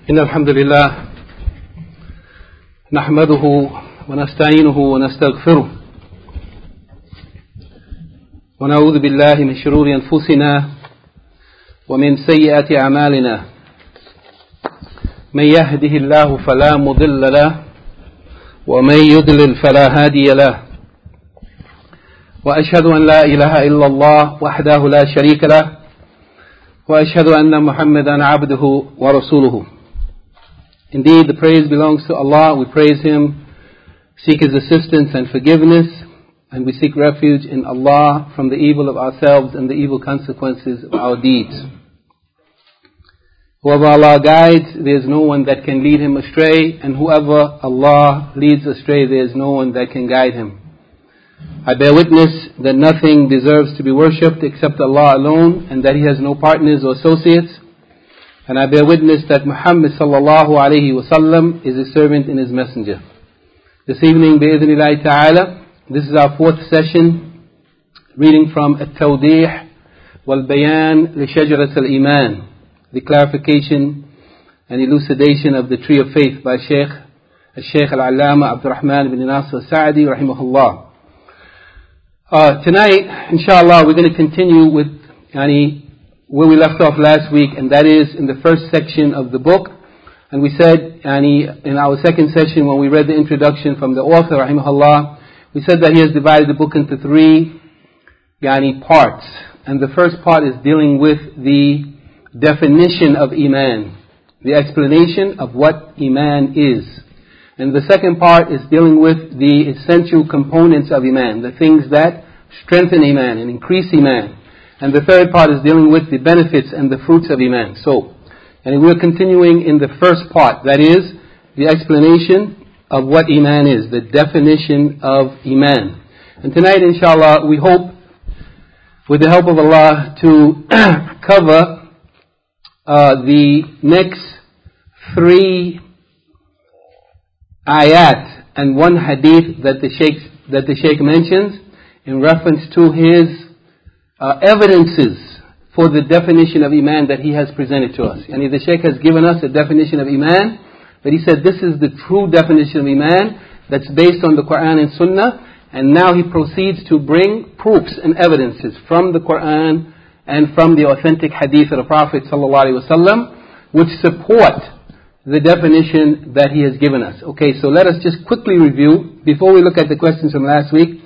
إن الحمد لله نحمده ونستعينه ونستغفره ونعوذ بالله من شرور أنفسنا ومن سيئات أعمالنا من يهده الله فلا مضل له ومن يضلل فلا هادي له وأشهد أن لا إله إلا الله وحده لا شريك له وأشهد أن محمدا عبده ورسوله. Indeed, the praise belongs to Allah. We praise Him, seek His assistance and forgiveness, and we seek refuge in Allah from the evil of ourselves and the evil consequences of our deeds. Whoever Allah guides, there is no one that can lead him astray, and whoever Allah leads astray, there is no one that can guide him. I bear witness that nothing deserves to be worshipped except Allah alone, and that He has no partners or associates. And I bear witness that Muhammad sallallahu alayhi wa sallam is His servant and His messenger. This evening, bi'idhnillahi ta'ala, this is our fourth session, reading from At-Tawdih wal-Bayan li-Shajarat al-Iman, the clarification and elucidation of the Tree of Faith by Shaykh al-Allama Abdurrahman ibn Nasir al-Sa'di rahimahullah. Tonight, inshallah, we're going to continue with where we left off last week, and that is in the first section of the book. And we said, in our second session when we read the introduction from the author, rahimahullah, we said that he has divided the book into three parts. And the first part is dealing with the definition of Iman, the explanation of what Iman is. And the second part is dealing with the essential components of Iman, the things that strengthen Iman and increase Iman. And the third part is dealing with the benefits and the fruits of Iman. So, we're continuing in the first part, that is, the explanation of what Iman is, the definition of Iman. And tonight, inshallah, we hope, with the help of Allah, to cover the next three ayat and one hadith that the Shaykh mentions in reference to his evidences for the definition of Iman that he has presented to us. And the Shaykh has given us a definition of Iman, but he said this is the true definition of Iman that's based on the Quran and Sunnah, and now he proceeds to bring proofs and evidences from the Quran and from the authentic hadith of the Prophet ﷺ, which support the definition that he has given us. Okay, so let us just quickly review, before we look at the questions from last week.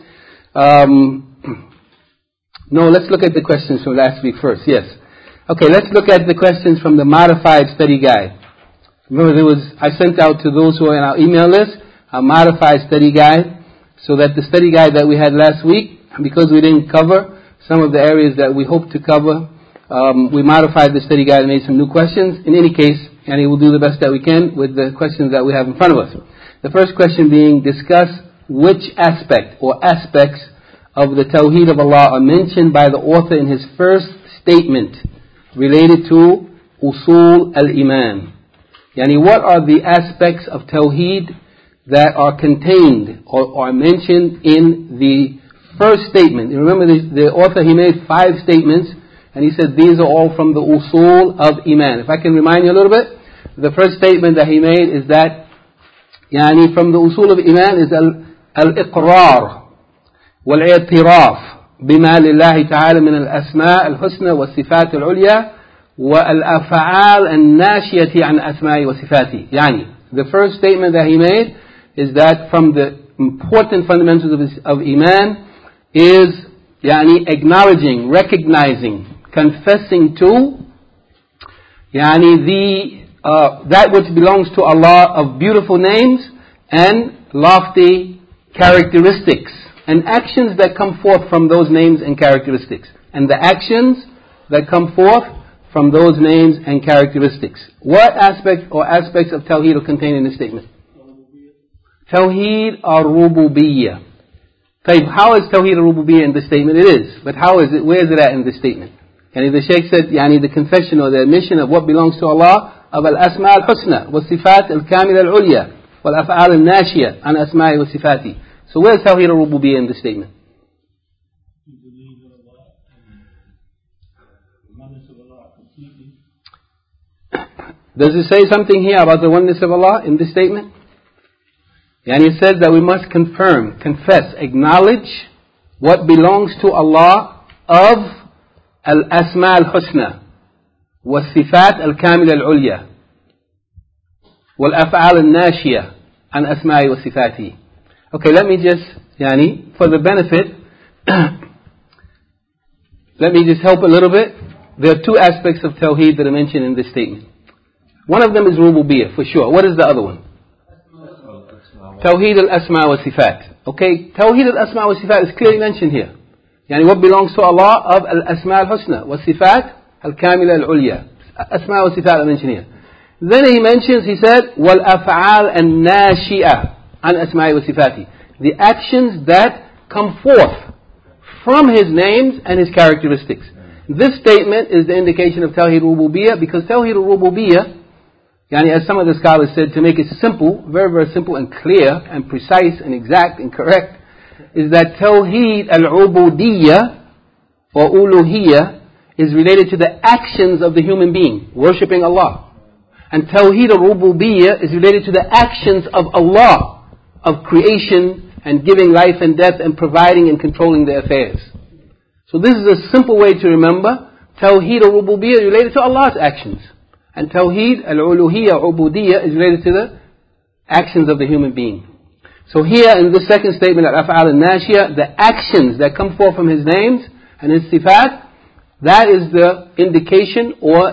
Let's look at the questions from last week first, yes. Okay, let's look at the questions from the modified study guide. Remember, I sent out to those who are in our email list a modified study guide, so that the study guide that we had last week, because we didn't cover some of the areas that we hoped to cover, we modified the study guide and made some new questions. In any case, we'll do the best that we can with the questions that we have in front of us. The first question being, discuss which aspect or aspects of the Tawheed of Allah are mentioned by the author in his first statement related to Usul al-Iman. What are the aspects of Tawheed that are contained or are mentioned in the first statement? You remember the author, he made 5 statements, and he said these are all from the Usul of Iman. If I can remind you a little bit, the first statement that he made is that from the Usul of Iman is al-Iqrar والاعتراف بما لله تعالى من الأسماء الحسنى والصفات العليا والأفعال الناشئة عن أسماء وصفاته. The first statement that he made is that from the important fundamentals of Iman is acknowledging, recognizing, confessing to that which belongs to Allah of beautiful names and lofty characteristics, and actions that come forth from those names and characteristics. And the actions that come forth from those names and characteristics. What aspects of Tawheed are contained in this statement? Tawheed al-Rububiyyah. How is Tawheed al-Rububiyyah in this statement? It is. But how is it? Where is it at in this statement? The Shaykh said, the confession or the admission of what belongs to Allah of al-Asma al-Husna, wa-Sifat al-Kamila al-Ulya, wal-Af'al al-Nashiyah an Asma'i wa Sifati. So where is Tawheed al-Rububiyyah in this statement? Does it say something here about the oneness of Allah in this statement? And it says that we must confirm, confess, acknowledge what belongs to Allah of al-asma al-husna, wa-sifat al-kamila al-ulya, wal-af'al al-nashiya an asma'i wa sifati. Okay, let me just, for the benefit, let me just help a little bit. There are two aspects of Tawheed that are mentioned in this statement. One of them is Rububiyyah, for sure. What is the other one? Tawheed al-asma wa sifat. Okay, Tawheed al-asma wa sifat is clearly mentioned here. What belongs to Allah of al-asma al-husna wa sifat al-kamila al-ulya. Asma wa sifat are mentioned here. Then he said, wal-af'al an-nashi'a an asma'i wa sifati. The actions that come forth from His names and His characteristics. This statement is the indication of Tawheed al-Rububiyyah, because Tawheed al-Rububiyyah, as some of the scholars said, to make it simple, very, very simple and clear and precise and exact and correct, is that Tawheed al-Ubudiyyah or Uluhiyyah is related to the actions of the human being, worshipping Allah. And Tawheed al-Rububiyyah is related to the actions of Allah, of creation and giving life and death and providing and controlling the affairs. So this is a simple way to remember. Tawheed al-Rububiyyah is related to Allah's actions. And Tawheed al-Uluhiyyah, Ubudiyyah, is related to the actions of the human being. So here in this second statement, al-af'al al-nashiyah, the actions that come forth from His names and His sifat, that is the indication or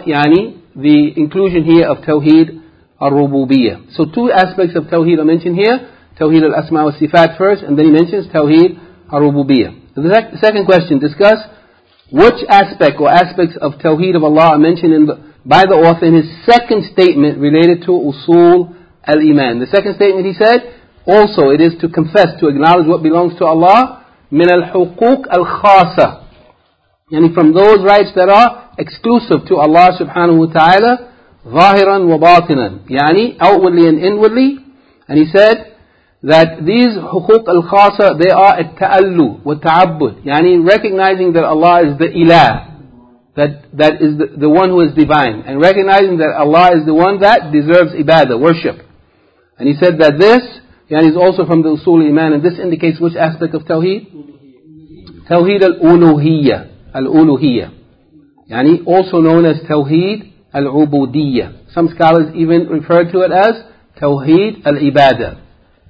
the inclusion here of Tawheed al-Rububiyyah. So two aspects of Tawheed are mentioned here. Tawheed al-asma wa sifat first, and then he mentions Tawheed al-Rububiyyah. The second question, discuss which aspect or aspects of Tawheed of Allah are mentioned by the author in his second statement related to Usul al-Iman. The second statement he said, also it is to confess, to acknowledge what belongs to Allah, min al-huquq al-khasa. From those rights that are exclusive to Allah subhanahu wa ta'ala, ظاهرا وباطنا, outwardly and inwardly. And he said that these huquq al-khasa, they are at-ta'allu wa ta'abbud, recognizing that Allah is the ilah, that is the one who is divine, and recognizing that Allah is the one that deserves ibadah, worship. And he said that this is also from the usul iman, and this indicates which aspect of Tawheed? Tawheed al-uluhiyyah. Al-uluhiyyah. Also known as Tawheed al-Ubudiyyah. Some scholars even refer to it as Tawheed al-Ibadah.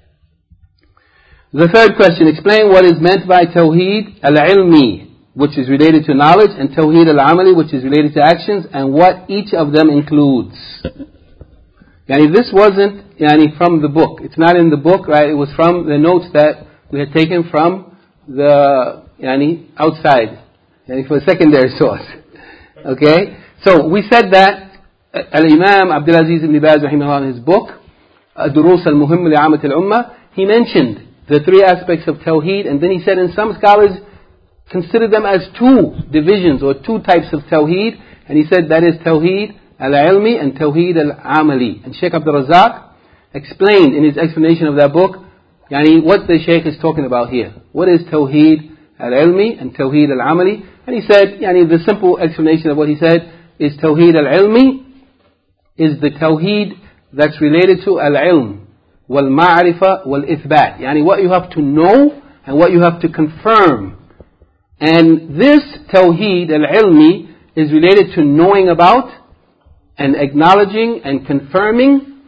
The third question, explain what is meant by Tawheed al-Ilmi, which is related to knowledge, and Tawheed al-Amali, which is related to actions, and what each of them includes. This wasn't from the book. It's not in the book, right? It was from the notes that we had taken from the outside, for a secondary source. Okay? So we said that Al-Imam Abdul Aziz ibn Baz rahimahullah in his book Durus al-Muhim li'amat al-Ummah, he mentioned the three aspects of Tawheed, and then he said, and some scholars consider them as two divisions or two types of Tawheed, and he said that is Tawheed al-Ilmi and Tawheed al-Amali. And Shaykh Abdul Razak explained in his explanation of that book what the Shaykh is talking about here. What is Tawheed al-Ilmi and Tawheed al-Amali? And he said, the simple explanation of what he said is Tawheed al-Ilmi is the Tawheed that's related to al-Ilm, wal-Ma'rifa, wal-Ithbat. What you have to know and what you have to confirm. And this Tawheed al-Ilmi is related to knowing about and acknowledging and confirming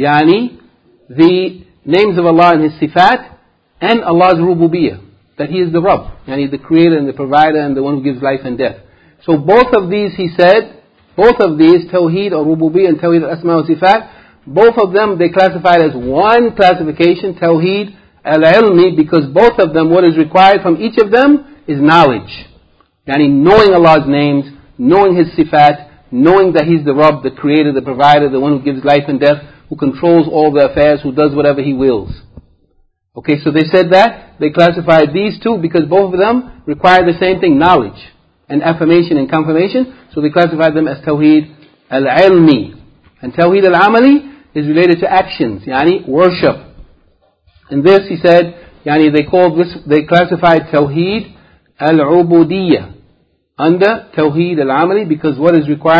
the names of Allah and His sifat and Allah's rububiyyah, that He is the Rabb, the creator and the provider and the one who gives life and death. So both of these, he said, both of these, Tawheed or Rububiyyah and Tawheed al-Asma wa Sifat, both of them they classified as one classification, Tawheed al-Ilmi, because both of them, what is required from each of them is knowledge. Knowing Allah's names, knowing His sifat, knowing that He's the Rabb, the creator, the provider, the one who gives life and death, who controls all the affairs, who does whatever He wills. Okay, so they said that, they classified these two because both of them require the same thing, knowledge and affirmation and confirmation, so they classified them as Tawheed al-Ilmi. And Tawheed al-Amali is related to actions, worship. And this, he said, they classified Tawheed al-Ubudiyyah under Tawheed al-Amali, because what is required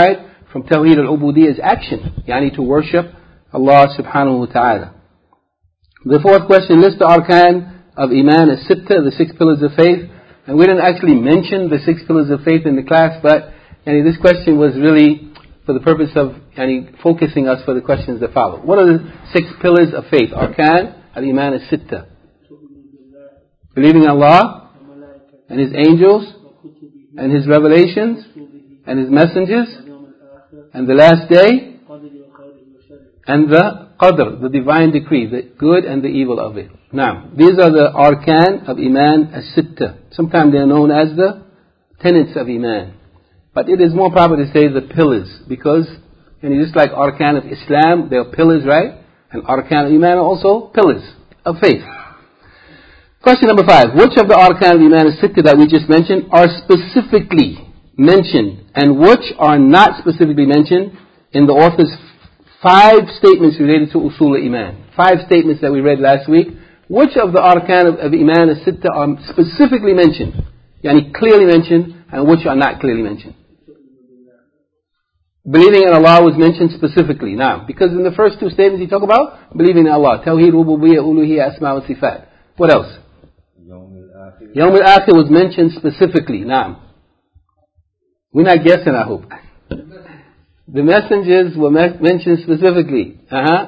from Tawheed al-Ubudiyyah is action, yani to worship Allah subhanahu wa ta'ala. The fourth question, list the arkan of Iman as-Sitta, the 6 pillars of faith. And we didn't actually mention the 6 pillars of faith in the class, but this question was really for the purpose of focusing us for the questions that follow. What are the 6 pillars of faith? Arkan al-Iman as-Sitta. Believing in Allah and His angels and His revelations and His messengers and the last day and the qadr, the divine decree, the good and the evil of it. Now, these are the arkan of Iman as-Sitta. Sometimes they are known as the tenets of Iman. But it is more proper to say the pillars, because just like arkan of Islam, they are pillars, right? And arkan of Iman are also pillars of faith. Question number 5. Which of the arkan of Iman as-Sitta that we just mentioned are specifically mentioned, and which are not specifically mentioned in the author's 5 statements related to Usul al-Iman? 5 statements that we read last week. Which of the arkan of Iman as-Sitta are specifically mentioned, clearly mentioned, and which are not clearly mentioned? Believing in Allah was mentioned specifically. Now, because in the first 2 statements he talked about believing in Allah, Tawheed, Rububiyyah, Uluhiyyah, Asma wa Sifat. What else? Yawm al-Akhir was mentioned specifically. Now, we're not guessing, I hope. The messengers were mentioned specifically.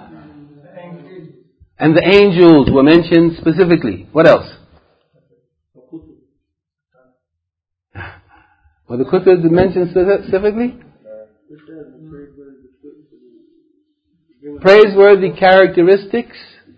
And the angels were mentioned specifically. What else? Were the kutub mentioned specifically? Praiseworthy characteristics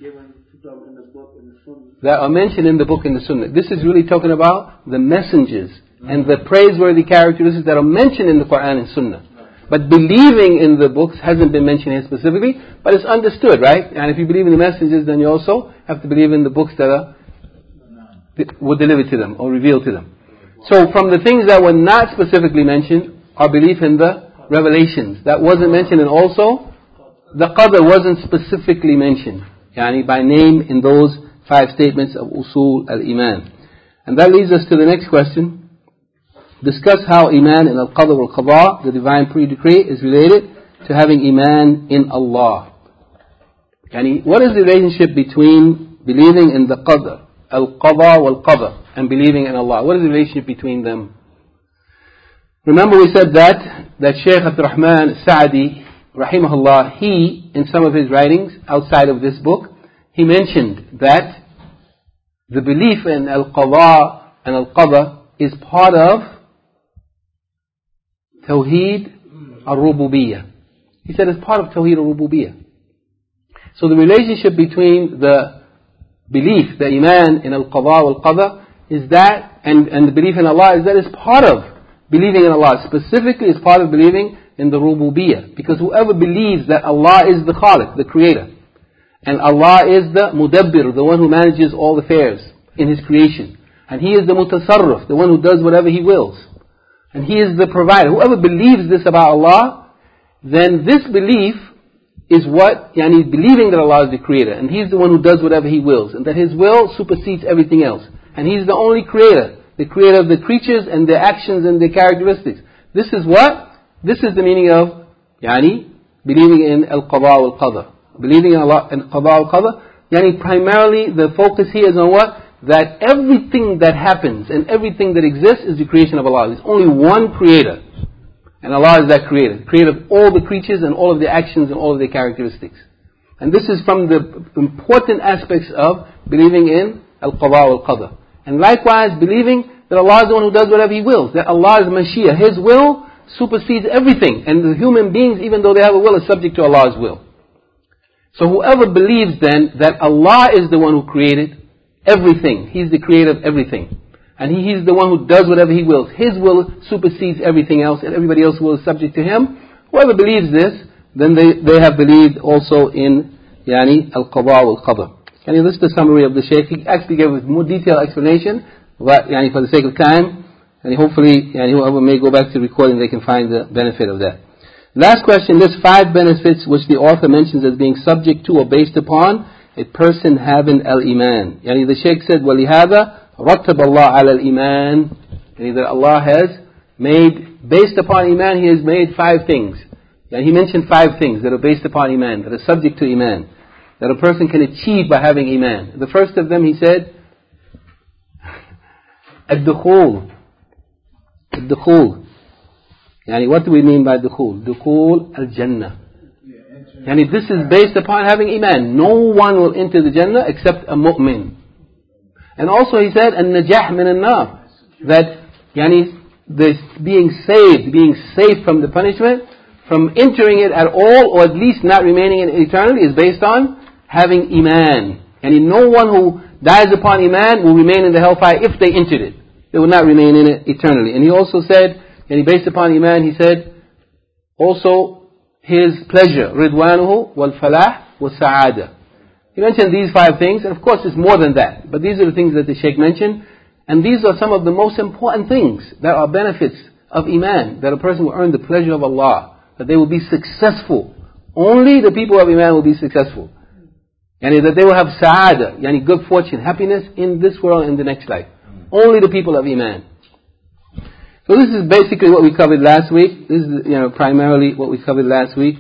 that are mentioned in the book and the sunnah. This is really talking about the messengers and the praiseworthy characteristics that are mentioned in the Quran and sunnah. But believing in the books hasn't been mentioned here specifically, but it's understood, right? And if you believe in the messengers, then you also have to believe in the books that were delivered to them or revealed to them. So from the things that were not specifically mentioned, our belief in the revelations. That wasn't mentioned, and also the qadr wasn't specifically mentioned, by name in those 5 statements of Usul al-Iman. And that leads us to the next question. Discuss how Iman in al-Qadr wal-Qada, the divine pre-decree, is related to having Iman in Allah. What is the relationship between believing in the Qadr, al-Qada wal-Qadr, and believing in Allah? What is the relationship between them? Remember we said that Shaykh Abdul Rahman Sa'di, rahimahullah, he, in some of his writings outside of this book, he mentioned that the belief in al-Qada and al-Qadr is part of Tawheed al-Rububiyyah. He said it's part of Tawheed al-Rububiyyah. So the relationship between the belief, the Iman in al-Qada wal-Qadr, is that, and the belief in Allah is that it's part of believing in Allah. Specifically, it's part of believing in the Rububiyyah. Because whoever believes that Allah is the Khaliq, the Creator, and Allah is the Mudabbir, the one who manages all affairs in His creation, and He is the Mutasarrif, the one who does whatever He wills, and He is the provider. Whoever believes this about Allah, then this belief is what, believing that Allah is the Creator, and He's the one who does whatever He wills, and that His will supersedes everything else. And He's the only Creator, the Creator of the creatures and their actions and their characteristics. This is what? This is the meaning of, believing in al-Qada wal-Qadr. Believing in Allah and Qada wal-Qadr, primarily the focus here is on what? That everything that happens and everything that exists is the creation of Allah. There's only one Creator. And Allah is that Creator. The Creator of all the creatures and all of their actions and all of their characteristics. And this is from the important aspects of believing in al-Qada wal-Qadr. And likewise, believing that Allah is the one who does whatever He wills. That Allah is Mashiach. His will supersedes everything. And the human beings, even though they have a will, are subject to Allah's will. So whoever believes then that Allah is the one who created everything. He's the creator of everything. And He's the one who does whatever He wills. His will supersedes everything else, and everybody else's will is subject to Him. Whoever believes this, then they have believed also in al-Qada wal-Qadr. This is the summary of the Shaykh. He actually gave a more detailed explanation, but for the sake of time, and hopefully whoever may go back to the recording, they can find the benefit of that. Last question, list 5 benefits which the author mentions as being subject to or based upon a person having al-Iman. The Shaykh said, وَلِهَذَا رَتَّبَ اللَّهُ عَلَى الْإِيمَانِ. That Allah has made, based upon Iman, He has made 5 things. And he mentioned 5 things that are based upon Iman, that are subject to Iman, that a person can achieve by having Iman. The first of them, he said, الدخول. الدخول. Yani what do we mean by dukhul? Dukhul al-Jannah. Yani this is based upon having Iman. No one will enter the Jannah except a mu'min. And also he said, an-najah min an-nar. That, yani, this being saved, being safe from the punishment, from entering it at all, or at least not remaining in it eternally, is based on having Iman. Yani no one who dies upon Iman will remain in the hellfire if they entered it. They will not remain in it eternally. And he also said, and based upon Iman, he said, also his pleasure, ridwanuhu wal falah wal sa'ada. He mentioned these 5 things, and of course it's more than that. But these are the things that the Shaykh mentioned, and these are some of the most important things that are benefits of Iman, that a person will earn the pleasure of Allah, that they will be successful. Only the people of Iman will be successful. And that they will have sa'ada, yani good fortune, happiness in this world and the next life. Only the people of Iman. So this is basically what we covered last week. This is, primarily what we covered last week.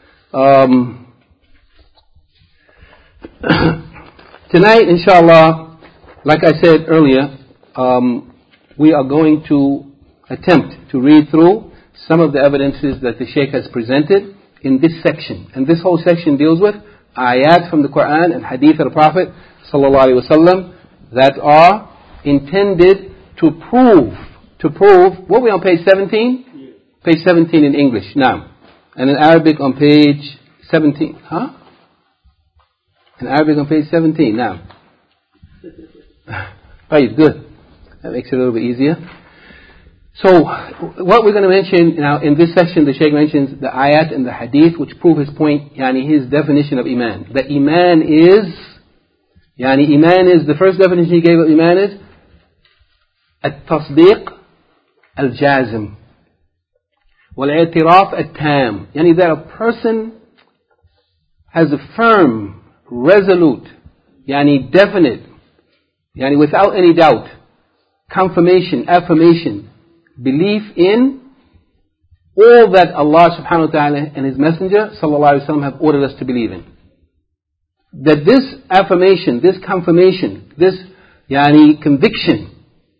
Tonight, inshallah, like I said earlier, we are going to attempt to read through some of the evidences that the Shaykh has presented in this section. And this whole section deals with ayat from the Quran and hadith of the Prophet sallallahu alaihi wasallam that are intended to prove, what are we on page 17? Yeah. Page 17 in English, now. And in Arabic on page 17, In Arabic on page 17, now. Right, good. That makes it a little bit easier. So, what we're going to mention now in this section, the Shaykh mentions the ayat and the hadith which prove his point, his definition of Iman. That Iman is, the first definition he gave of Iman is التصديق الجازم والاعتراف التام. That a person has a firm, resolute, definite, without any doubt, confirmation, affirmation, belief in all that Allah subhanahu wa ta'ala and His Messenger sallallahu alaihi wasallam have ordered us to believe in. That this affirmation, this confirmation, this conviction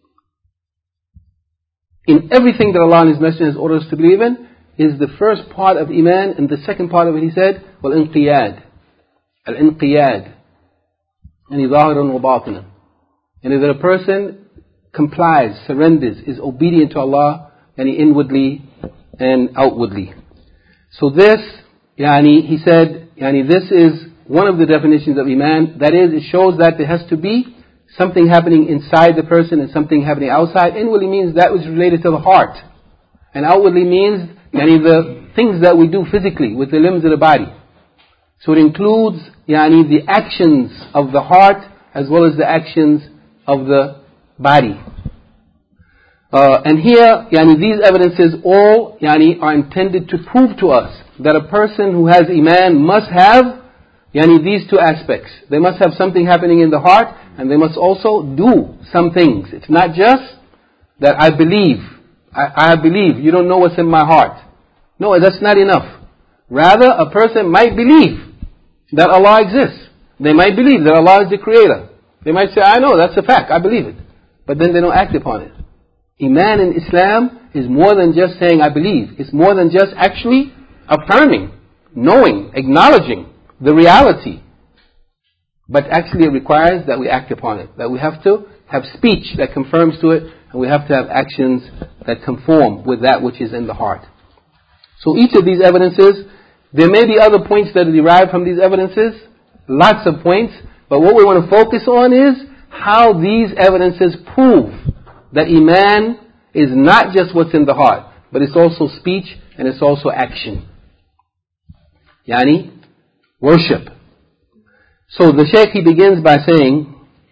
in everything that Allah and His Messenger has ordered us to believe in is the first part of Iman, and the second part of it, he said, وَالْإِنْقِيَادِ الْإِنْقِيَادِ ظَاهِرٌ وَبَاطِنًا. And that a person complies, surrenders, is obedient to Allah, inwardly and outwardly. So this, he said, this is one of the definitions of Iman. That is, it shows that there has to be something happening inside the person and something happening outside. Inwardly means that which is related to the heart. And outwardly means the things that we do physically with the limbs of the body. So it includes the actions of the heart as well as the actions of the body. And here, these evidences all are intended to prove to us that a person who has Iman must have these 2 aspects. They must have something happening in the heart, and they must also do some things. It's not just that I believe. I believe. You don't know what's in my heart. No, that's not enough. Rather, a person might believe that Allah exists. They might believe that Allah is the Creator. They might say, I know, that's a fact, I believe it. But then they don't act upon it. Iman in Islam is more than just saying I believe. It's more than just actually affirming, knowing, acknowledging the reality. But actually it requires that we act upon it. That we have to have speech that confirms to it, and we have to have actions that conform with that which is in the heart. So each of these evidences, there may be other points that are derived from these evidences, lots of points, but what we want to focus on is how these evidences prove that Iman is not just what's in the heart, but it's also speech and it's also action. Worship. So the Shaykh, he begins by saying,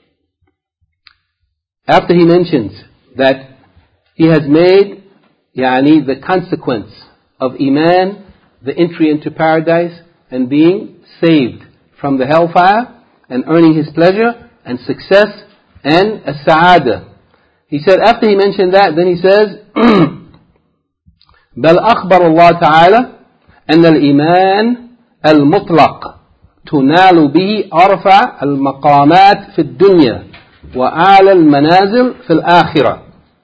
after he mentions that he has made the consequence of Iman, the entry into paradise and being saved from the hellfire and earning his pleasure and success and as-sa'ada. He said, after he mentioned that, then he says, بل أخبر الله تعالى أن الإيمان المطلق تنال به أرفع المقامات في الدنيا وأعلى المنازل في الآخرة.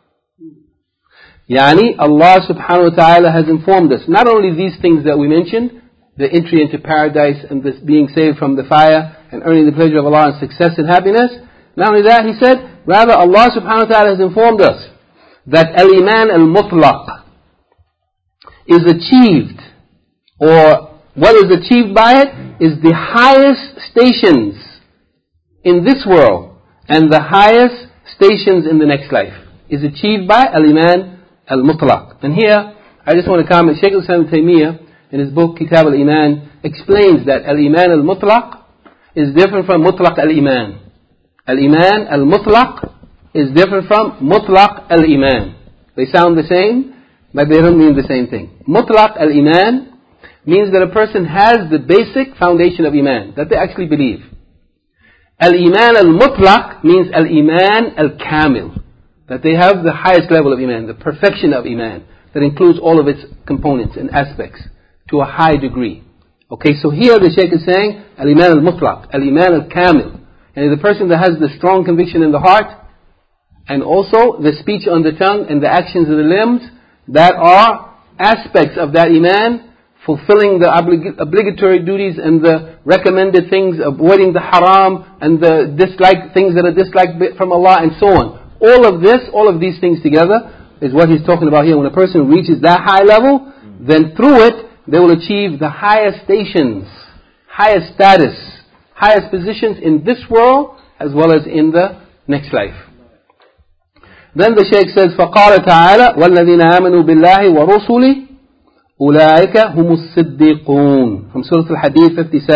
Yani Allah subhanahu wa ta'ala has informed us, not only these things that we mentioned, the entry into paradise and this being saved from the fire and earning the pleasure of Allah and success and happiness. Not only that, he said, rather Allah subhanahu wa ta'ala has informed us that al-iman al-mutlaq is achieved, or what is achieved by it is the highest stations in this world and the highest stations in the next life is achieved by al-iman al-mutlaq. And here, I just want to comment, Shaykh al-Islam Ibn Taymiyyah, in his book Kitab al-Iman, explains that al-iman al-mutlaq is different from mutlaq al-iman. Al-iman al-mutlaq is different from mutlaq al-iman. They sound the same, but they don't mean the same thing. Mutlaq al-iman means that a person has the basic foundation of iman, that they actually believe. Al-iman al-mutlaq means al-iman al-kamil, that they have the highest level of iman, the perfection of iman, that includes all of its components and aspects to a high degree. Okay, so here the Shaykh is saying al-iman al-mutlaq, al-iman al-kamil, and the person that has the strong conviction in the heart, and also the speech on the tongue and the actions of the limbs, that are aspects of that iman, fulfilling the obligatory duties and the recommended things, avoiding the haram and the disliked things that are disliked from Allah and so on. All of these things together is what he's talking about here. When a person reaches that high level, then through it, they will achieve the highest stations, highest status, highest positions in this world as well as in the next life. Then the Shaykh says, فَقَالَ تَعَالَى وَالَّذِينَ آمَنُوا بِاللَّهِ وَرُسُلِهِ أُولَٰئِكَ هُمُ الصِّدِّيقُونَ. From Surah Al-Hadid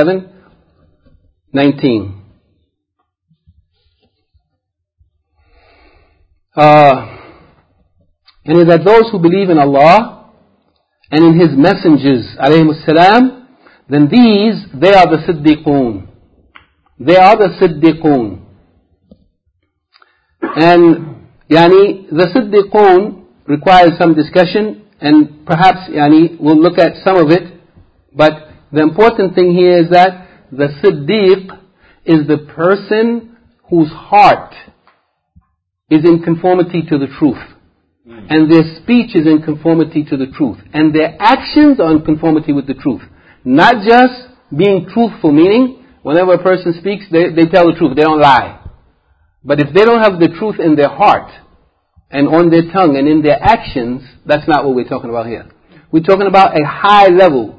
57:19. And that those who believe in Allah and in His messengers, alayhimus salam, then they are the Siddiqun. They are the Siddiqun. And the Siddiqun requires some discussion, and perhaps we'll look at some of it. But the important thing here is that the Siddiq is the person whose heart is in conformity to the truth, and their speech is in conformity to the truth, and their actions are in conformity with the truth. Not just being truthful, meaning whenever a person speaks, they tell the truth, they don't lie. But if they don't have the truth in their heart and on their tongue and in their actions, that's not what we're talking about here. We're talking about a high level,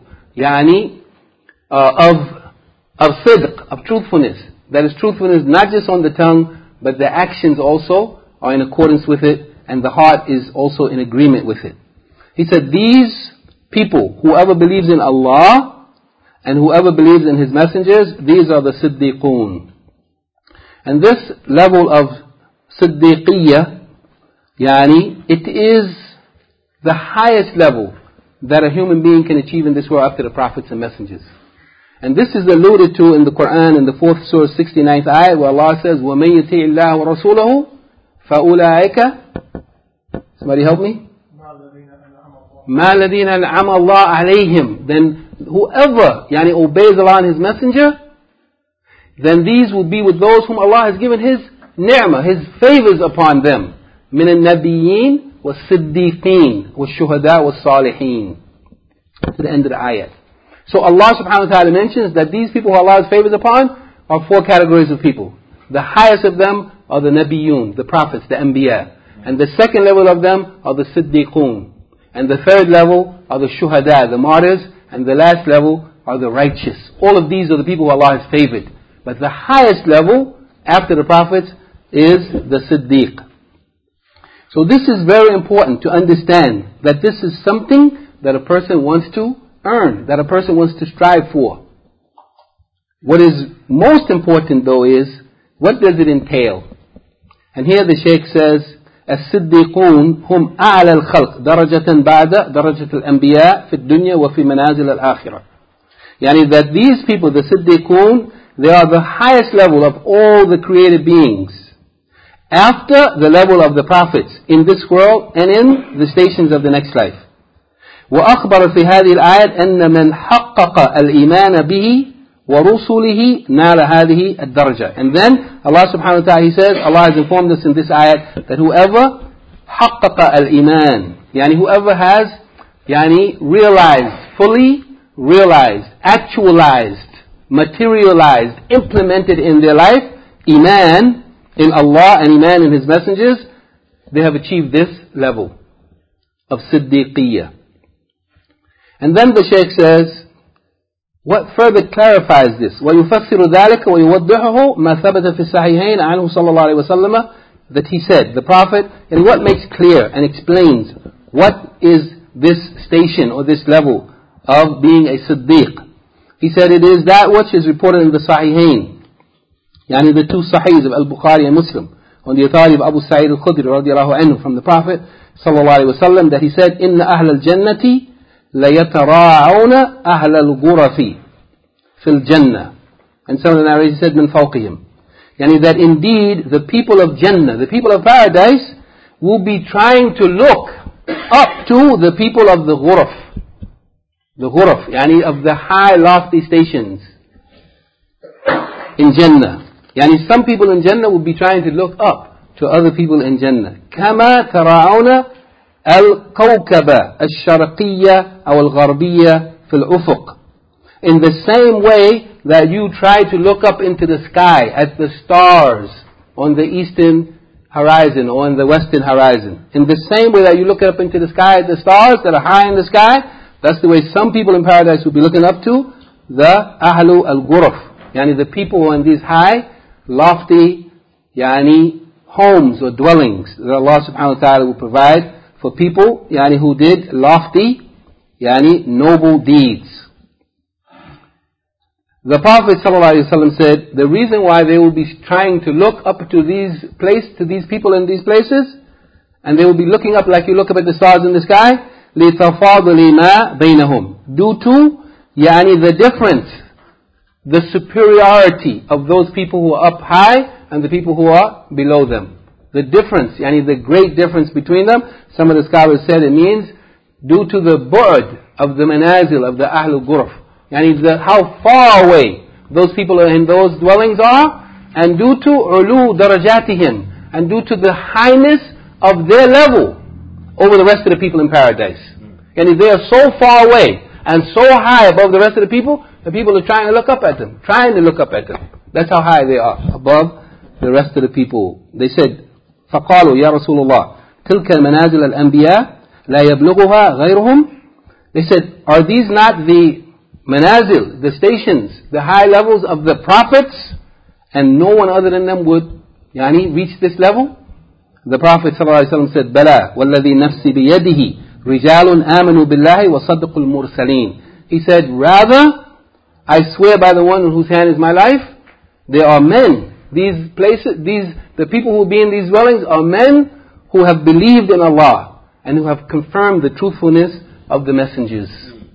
of sidq, of truthfulness. That is truthfulness not just on the tongue, but the actions also are in accordance with it, and the heart is also in agreement with it. He said, these people, whoever believes in Allah and whoever believes in His messengers, these are the Siddiqun. And this level of Siddiqiyya, it is the highest level that a human being can achieve in this world after the prophets and messengers. And this is alluded to in the Quran in the 4th surah 69th ayah, where Allah says, وَمَن يُطِعِ اللَّهَ وَرَسُولَهُ فَأُولَٰئِكَ, somebody help me? مَا الَّذِينَ أَنْعَمَ اللَّهُ عَلَيْهِمْ. Then whoever obeys Allah and His messenger, then these will be with those whom Allah has given His ni'mah, His favors upon them. مِنَ النَّبِيِّينَ وَالصِّدِّيقِينَ وَالشُّهَدَاءِ وَالصَّالِحِينَ. To the end of the ayat. So Allah subhanahu wa ta'ala mentions that these people who Allah has favors upon are 4 categories of people. The highest of them are the Nabiyun, the prophets, the Anbiya. And the second level of them are the Siddiqun. And the third level are the Shuhada, the martyrs. And the last level are the righteous. All of these are the people who Allah has favored. But the highest level after the prophets is the Siddiq. So this is very important to understand that this is something that a person wants to earn, that a person wants to strive for. What is most important though is, what does it entail? And here the Shaykh says, الصديقون هم أعلى الخلق درجة بعد درجة الأنبياء في الدنيا وفي منازل الآخرة. That these people, the Siddiqun, they are the highest level of all the created beings, after the level of the prophets in this world and in the stations of the next life. وأخبر في هذه الآية أن من حقق الإيمان به ورسله نال هذه الدرجة. And then Allah subhanahu wa ta'ala, He says, Allah has informed us in this ayat that whoever حقق الإيمان, يعني whoever has realized, fully realized, actualized, materialized, implemented in their life, Iman in Allah and Iman in His messengers, they have achieved this level of Siddiqiyya. And then the Shaykh says, what further clarifies this? وَيُفَسِّرُ ذَلِكَ وَيُوَضِّحُهُ مَا ثَبَتَ فِي الصَّحِيحَيْنِ عَنْهُ صَلَّى اللَّهُ عَلَيْهِ وَسَلَّمَ, that he said, the Prophet, and what makes clear and explains what is this station or this level of being a Siddiq. He said it is that which is reported in the Sahihain, yani the two Sahihs of Al-Bukhari and Muslim, on the authority of Abu Sa'id al-Khudri radiallahu anhu from the Prophet sallallahu alayhi wa sallam, that he said, إِنَّ أَهْلَ الْجَنَّةِ لَيَتَرَاعُونَ أَهْلَ الْغُرَفِ فِي الْجَنَّةِ. And some of the narrators said, مِنْ فَوْقِهِمْ. Yani that indeed the people of Jannah, the people of paradise, will be trying to look up to the people of the ghuraf. The ghuraf, yani of the high lofty stations in Jannah. Yani some people in Jannah will be trying to look up to other people in Jannah. كَمَا تَرَاعُونَ الكوكب الشرقية أو الغربية في الأفق. In the same way that you try to look up into the sky at the stars on the eastern horizon or on the western horizon. In the same way that you look up into the sky at the stars that are high in the sky, that's the way some people in paradise will be looking up to the Ahlu al-Ghuraf, yani the people who are in these high, lofty, homes or dwellings that Allah subhanahu wa ta'ala will provide for people, who did lofty, noble deeds. The Prophet ﷺ said, the reason why they will be trying to look up to these people in these places, and they will be looking up like you look up at the stars in the sky, لِتَفَاضُلِ مَا بَيْنَهُمْ, due to, the difference, the superiority of those people who are up high and the people who are below them. The difference, the great difference between them. Some of the scholars said it means due to the bu'd of the manazil of the Ahlul Ghuraf. How far away those people in those dwellings are, and due to ulu darajatihim, and due to the highness of their level over the rest of the people in paradise. They are so far away and so high above the rest of the people are trying to look up at them. That's how high they are above the rest of the people. They said, فقالوا يا رسول الله تلك المنازل الأنبياء لا يبلغها غيرهم. They said, are these not the manazil, the stations, the high levels of the prophets, and no one other than them would reach this level? The Prophet ﷺ said, بلى والذي نفسي بيده رجال آمنوا بالله وصدقوا المرسلين. He said, rather, I swear by the one whose hand is my life, there are men. These places, the people who will be in these dwellings are men who have believed in Allah and who have confirmed the truthfulness of the messengers.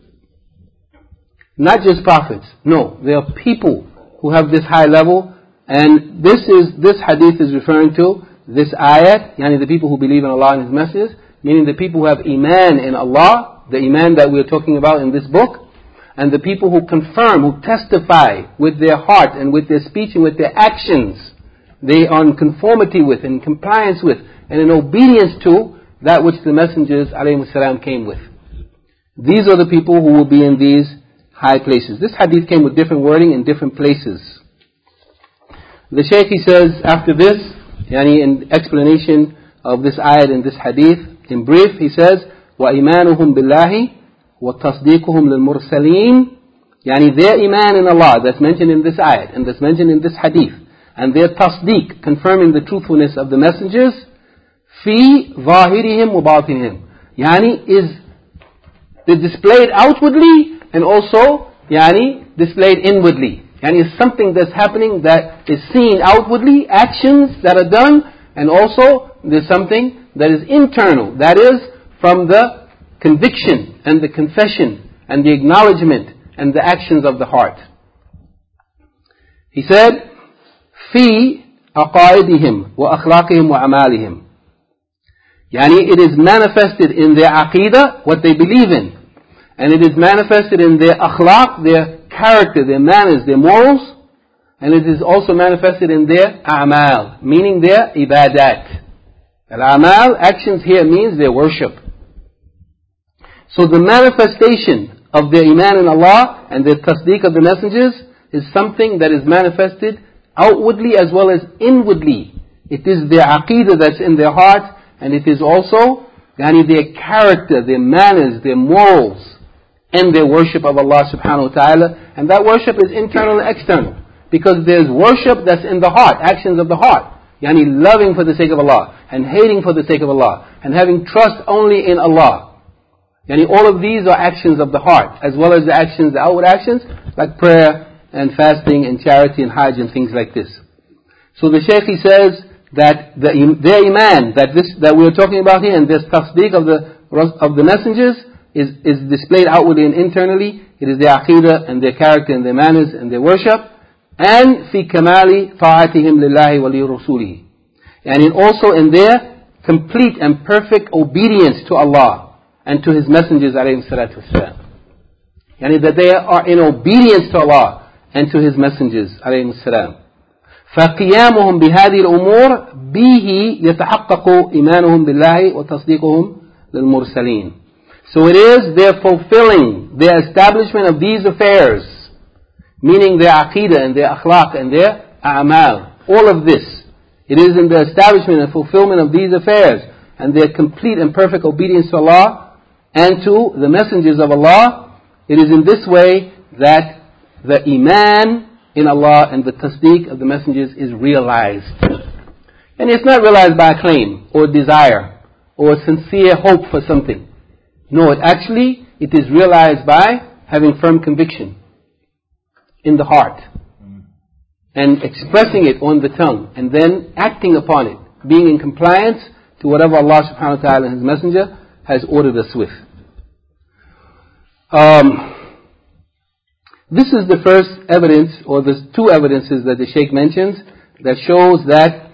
Not just prophets. No, they are people who have this high level, and this hadith is referring to this ayat, the people who believe in Allah and His messengers, meaning the people who have iman in Allah, the iman that we are talking about in this book, and the people who confirm, who testify with their heart and with their speech and with their actions, they are in conformity with, in compliance with, and in obedience to that which the messengers ﷺ came with. These are the people who will be in these high places. This hadith came with different wording in different places. The Shaykh, he says, after this, in explanation of this ayat and this hadith, in brief, he says, وَإِيمَانُهُمْ بِاللَّهِ وَتَصْدِيقُهُمْ لِلْمُرْسَلِينَ, their iman in Allah, that's mentioned in this ayat, and that's mentioned in this hadith, and their tasdeeq, confirming the truthfulness of the messengers, فِي ظَاهِرِهِمْ وَبَاطِنِهِمْ, is displayed outwardly, and also, displayed inwardly. It's something that's happening that is seen outwardly, actions that are done, and also there's something that is internal, that is from the conviction and the confession and the acknowledgement and the actions of the heart. He said, في عقائدهم وأخلاقهم وأعمالهم. It is manifested in their aqidah, what they believe in, And it is manifested in their akhlaq, their character, their manners, their morals. And it is also manifested in their a'mal, meaning their ibadat. Al-a'mal, actions here means their worship. So the manifestation of their iman in Allah and their tasdeeq of the messengers is something that is manifested outwardly as well as inwardly. It is their aqeedah that's in their heart, and it is also their character, their manners, their morals, and their worship of Allah subhanahu wa ta'ala. And that worship is internal and external. Because there's worship that's in the heart, actions of the heart. Loving for the sake of Allah, and hating for the sake of Allah, and having trust only in Allah. All of these are actions of the heart, as well as the actions, the outward actions, like prayer and fasting and charity and hajj and things like this. So the Shaykh, he says that their iman, that we are talking about here, and this tasdeeq of the messengers is displayed outwardly and internally. It is their aqeedah and their character and their manners and their worship. And fi kamali ta'atihim lillahi wa li rasulihi. And also in their complete and perfect obedience to Allah and to His messengers alayhi salatu wassalam. That they are in obedience to Allah and to His messengers alayhi salam. فقيامهم بهذه الأمور به يتحقق إيمانهم بالله وتصديقهم للمرسلين. So it is their fulfilling, their establishment of these affairs, meaning their aqeedah and their akhlaq and their a'mal. All of this, it is in the establishment and fulfillment of these affairs and their complete and perfect obedience to Allah and to the messengers of Allah. It is in this way that the iman in Allah and the tasdeeq of the messengers is realized. And it's not realized by a claim or desire or a sincere hope for something. No, it is realized by having firm conviction in the heart and expressing it on the tongue and then acting upon it, being in compliance to whatever Allah subhanahu wa ta'ala and His messenger has ordered us with. This is the first evidence, or the two evidences that the Shaykh mentions, that shows that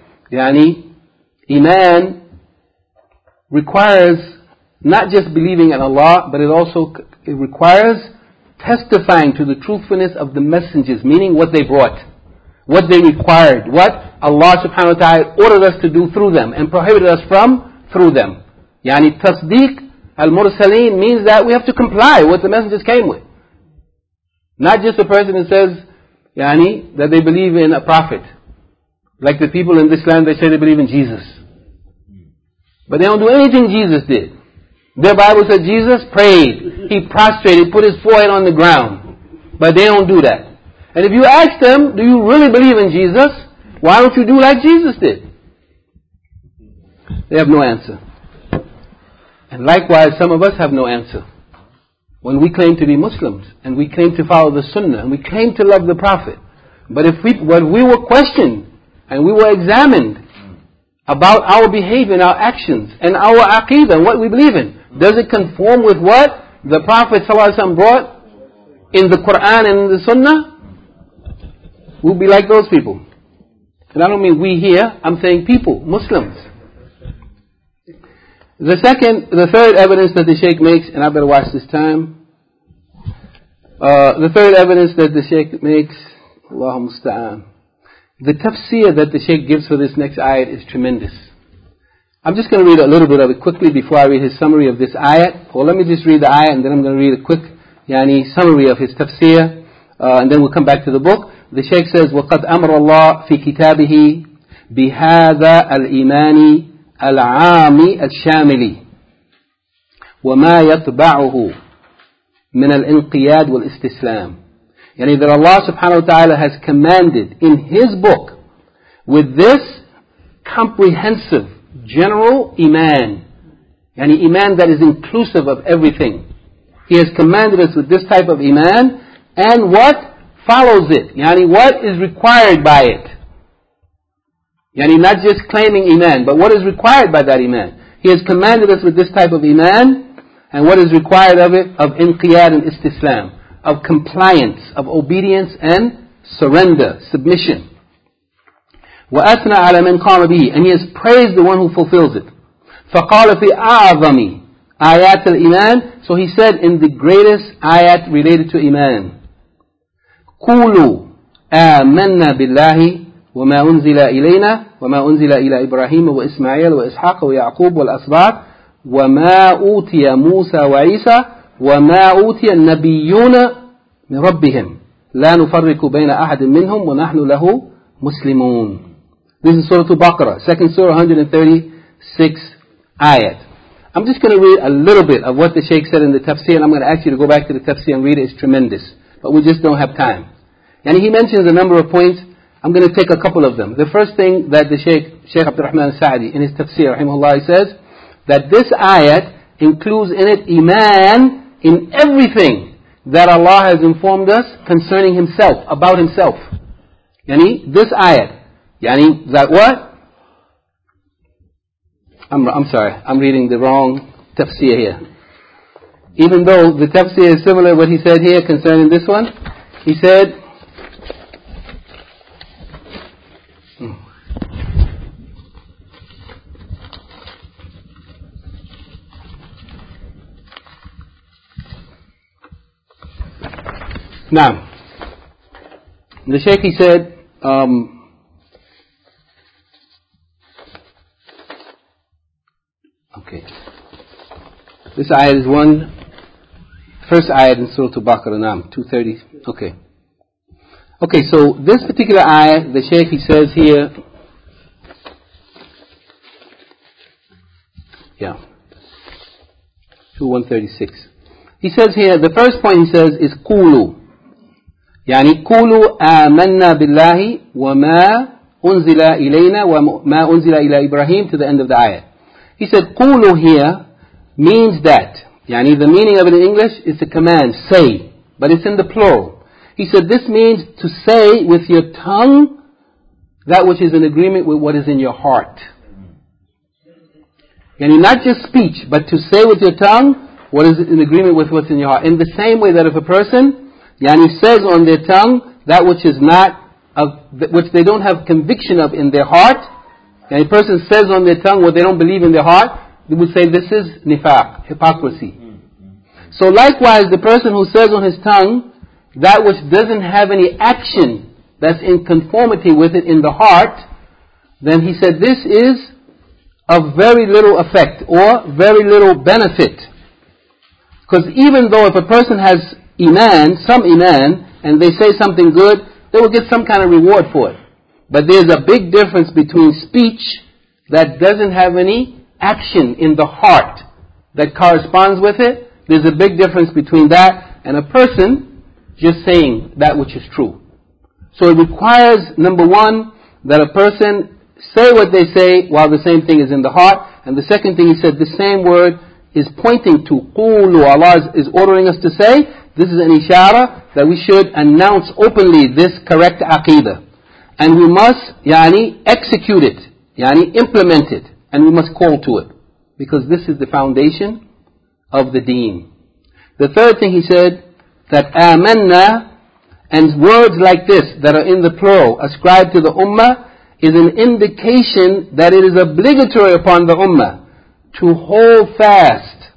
iman requires not just believing in Allah, but it requires testifying to the truthfulness of the messengers, meaning what they brought, what they required, what Allah subhanahu wa ta'ala ordered us to do through them and prohibited us from through them. Tasdeeq al-mursaleen means that we have to comply with what the messengers came with. Not just a person who says that they believe in a prophet. Like the people in this land, they say they believe in Jesus. But they don't do anything Jesus did. Their Bible said Jesus prayed, He prostrated, put His forehead on the ground. But they don't do that. And if you ask them, do you really believe in Jesus? Why don't you do like Jesus did? They have no answer. And likewise, some of us have no answer. When we claim to be Muslims, and we claim to follow the Sunnah, and we claim to love the Prophet. But when we were questioned, and we were examined about our behavior and our actions, and our aqeedah, and what we believe in, does it conform with what the Prophet ﷺ brought in the Quran and in the Sunnah? We'll be like those people. And I don't mean we here, I'm saying people, Muslims. The third evidence that the Shaykh makes, and I better watch this time. The third evidence that the Shaykh makes, Allahu musta'an. The tafsir that the Shaykh gives for this next ayat is tremendous. I'm just going to read a little bit of it quickly before I read his summary of this ayat. Or let me just read the ayat and then I'm going to read a quick summary of his tafsir. And then we'll come back to the book. The Shaykh says, وَقَدْ أَمْرَ اللَّهِ فِي كِتَابِهِ بِهَذَا الْإِيمَانِ الْعَامِ الشَّامِلِ وَمَا يَطْبَعُهُ مِنَ الْإِنْقِيَادِ وَالْإِسْتِسْلَامِ. That Allah subhanahu wa ta'ala has commanded in His book with this comprehensive, general iman. Iman that is inclusive of everything. He has commanded us with this type of iman and what follows it. What is required by it. Not just claiming iman, but what is required by that iman. He has commanded us with this type of iman and what is required of it, of inqiyad and istislam, of compliance, of obedience and surrender, submission. وَأَثْنَى عَلَى مَنْ قَامَ بِهِ, and He has praised the one who fulfills it. فَقَالَ فِي أَعْظَمِ ayat al-iman. So he said in the greatest ayat related to iman, قولوا آمنا بالله وما أنزل إلينا وما أنزل إلى إبراهيم وإسماعيل وإسحاق ويعقوب والأسباط وما أوتي موسى وعيسى وما أوتي النبيون من ربهم لا نفرق بين أحد منهم ونحن له مسلمون. This is Surah Al-Baqarah, second surah, 136 ayat. I'm just going to read a little bit of what the Shaykh said in the tafsir, and I'm going to ask you to go back to the tafsir and read it. It's tremendous. But we just don't have time. And he mentions a number of points. I'm going to take a couple of them. The first thing that the Shaykh Abdul Rahman al-Sa'di in his tafsir, rahimahullah, he says that this ayat includes in it iman in everything that Allah has informed us concerning Himself, about Himself. Yani, this ayat. Yani, that what? I'm sorry, I'm reading the wrong tafsir here. Even though the tafsir is similar to what he said here concerning this one, he said, now, the Shaykh, he said, okay, this ayat is first ayat in Surah Al-Baqarah, 230, okay. Okay, so this particular ayat, the Shaykh, he says here, 136. He says here, the first point he says is Qulu. يعني قولوا آمنا بالله وما أنزل إلينا وما أنزل إلى إبراهيم, to the end of the ayah. He said قولوا here means that, يعني the meaning of it in English is a command, say, but it's in the plural. He said this means to say with your tongue that which is in agreement with what is in your heart. Yani not just speech, but to say with your tongue what is in agreement with what's in your heart. In the same way that if a person Yani says on their tongue that which is not, which they don't have conviction of in their heart, and a person says on their tongue what they don't believe in their heart, they would say this is nifaq, hypocrisy. So likewise, the person who says on his tongue that which doesn't have any action that's in conformity with it in the heart, then he said this is of very little effect or very little benefit. Because even though if a person has iman, some iman, and they say something good, they will get some kind of reward for it. But there's a big difference between speech that doesn't have any action in the heart that corresponds with it. There's a big difference between that and a person just saying that which is true. So it requires, number one, that a person say what they say while the same thing is in the heart. And the second thing he said, the same word is pointing to qulu. Allah is ordering us to say, this is an ishara that we should announce openly this correct aqidah. And we must, execute it, implement it. And we must call to it. Because this is the foundation of the deen. The third thing he said, that amanna, and words like this that are in the plural, ascribed to the ummah, is an indication that it is obligatory upon the ummah to hold fast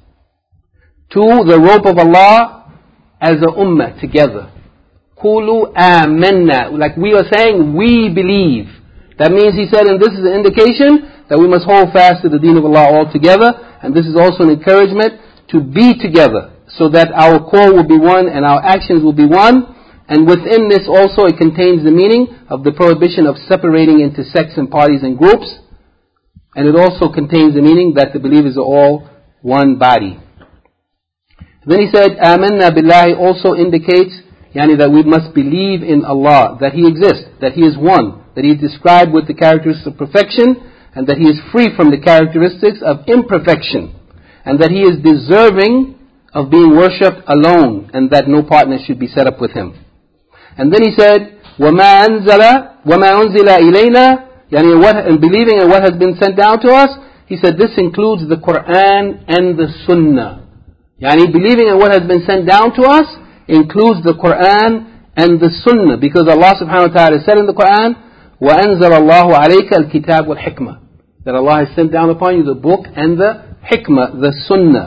to the rope of Allah as a ummah together. Qulu amanna. Like we are saying, we believe. That means, he said, and this is an indication that we must hold fast to the deen of Allah all together. And this is also an encouragement to be together, so that our core will be one and our actions will be one. And within this also it contains the meaning of the prohibition of separating into sects and parties and groups. And it also contains the meaning that the believers are all one body. Then he said, Amanna billahi also indicates that we must believe in Allah, that He exists, that He is one, that He is described with the characteristics of perfection, and that He is free from the characteristics of imperfection, and that He is deserving of being worshipped alone, and that no partner should be set up with Him. And then he said, وَمَا أُنزِلَ إِلَيْنَا, and believing in what has been sent down to us, he said this includes the Quran and the Sunnah. Believing in what has been sent down to us includes the Quran and the Sunnah, because Allah subhanahu wa ta'ala said in the Quran, وَأَنزَلَ اللَّهُ عَلَيْكَ الْكِتَابُ وَالْحِكْمَةِ, that Allah has sent down upon you the book and the hikmah, the Sunnah.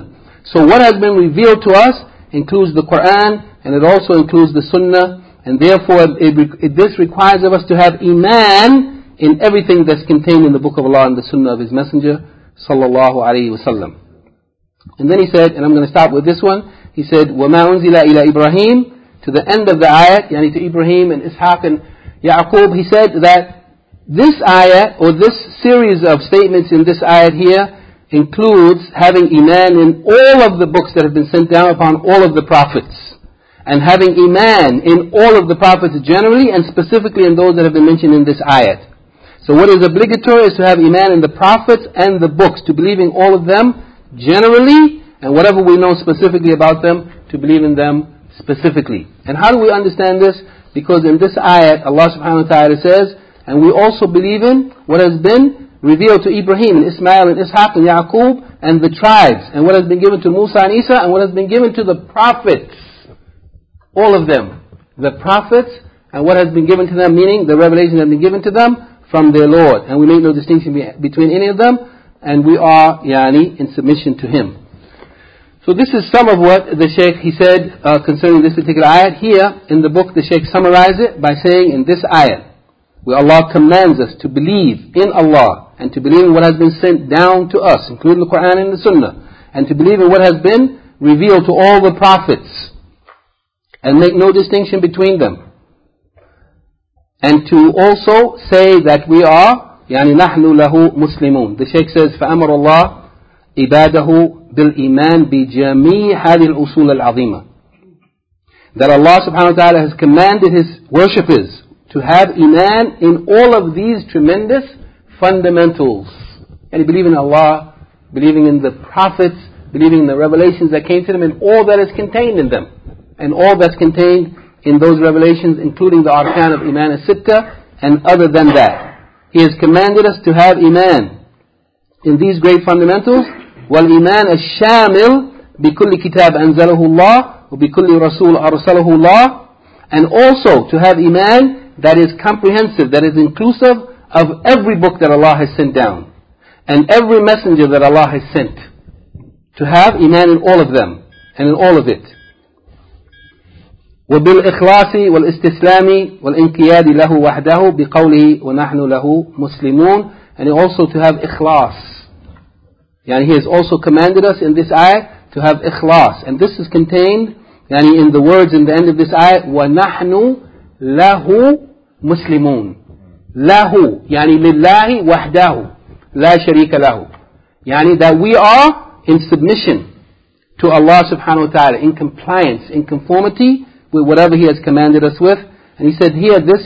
So what has been revealed to us includes the Quran, and it also includes the Sunnah, and therefore this requires of us to have Iman in everything that's contained in the Book of Allah and the Sunnah of His Messenger sallallahu alayhi wa sallam. And then he said, and I'm going to start with this one, he said, وَمَا أُنزِلَ إِلَى إِبْرَاهِيمَ, to the end of the ayat, yani to Ibrahim and Ishaq and Yaqub, he said that this ayat, or this series of statements in this ayat here, includes having Iman in all of the books that have been sent down upon all of the prophets. And having Iman in all of the prophets generally, and specifically in those that have been mentioned in this ayat. So what is obligatory is to have Iman in the prophets and the books, to believe in all of them generally, and whatever we know specifically about them, to believe in them specifically. And how do we understand this? Because in this ayat, Allah subhanahu wa ta'ala says, and we also believe in what has been revealed to Ibrahim and Ismail and Ishaq and Yaqub and the tribes, and what has been given to Musa and Isa, and what has been given to the prophets. All of them. The prophets, and what has been given to them, meaning the revelation that has been given to them from their Lord. And we make no distinction between any of them, and we are, in submission to Him. So this is some of what the Shaykh, he said concerning this particular ayat. Here in the book, the Shaykh summarized it by saying in this ayat, where Allah commands us to believe in Allah, and to believe in what has been sent down to us, including the Quran and the Sunnah, and to believe in what has been revealed to all the prophets, and make no distinction between them. And to also say that we are, نحن له مسلمون. The Shaykh says, فأمر الله عباده بالإيمان بجميع هذه الأصول العظيمة. That Allah subhanahu wa ta'ala has commanded His worshippers to have Iman in all of these tremendous fundamentals. And believing in Allah, believing in the prophets, believing in the revelations that came to them, and all that is contained in them. And all that's contained in those revelations, including the arkan of Iman al-Sitta, and other than that. He has commanded us to have Iman in these great fundamentals. وَالْإِيمَانَ الشَّامِلِ بِكُلِّ كِتَابٍ أَنزَلَهُ اللَّهُ وَبِكُلِّ رَسُولٍ أَرْسَلَهُ اللَّهُ. And also to have Iman that is comprehensive, that is inclusive of every book that Allah has sent down, and every messenger that Allah has sent. To have Iman in all of them, and in all of it. وبالإخلاص والاستسلام والانقياد له وحده بقوله ونحن له مسلمون. And also to have ikhlas. He has also commanded us in this ayah to have ikhlas. And this is contained in the words in the end of this ayah, وَنَحْنُ لَهُ مُسْلِمُونَ. لَهُ لِلَّهِ وَحْدَهُ لَا شَرِيكَ لَهُ. That we are in submission to Allah subhanahu wa ta'ala, in compliance, in conformity with whatever He has commanded us with. And he said here, in